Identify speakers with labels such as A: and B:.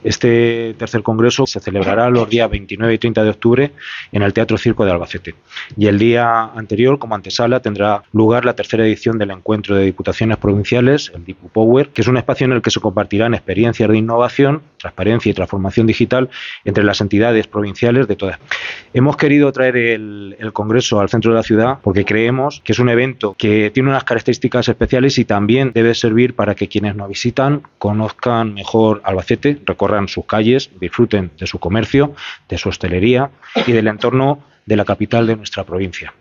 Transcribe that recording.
A: Este tercer congreso se celebrará los días 29 y 30 de octubre en el Teatro Circo de Albacete. Y el día anterior, como antesala, tendrá lugar la tercera edición del Encuentro de Diputaciones Provinciales, el DipuPower, que es un espacio en el que se compartirán experiencias de innovación, transparencia y transformación digital entre las entidades provinciales de todas. Hemos querido traer el Congreso al centro de la ciudad porque creemos que es un evento que tiene unas características especiales y también debe servir para que quienes nos visitan conozcan mejor Albacete, recorran sus calles, disfruten de su comercio, de su hostelería y del entorno de la capital de nuestra provincia.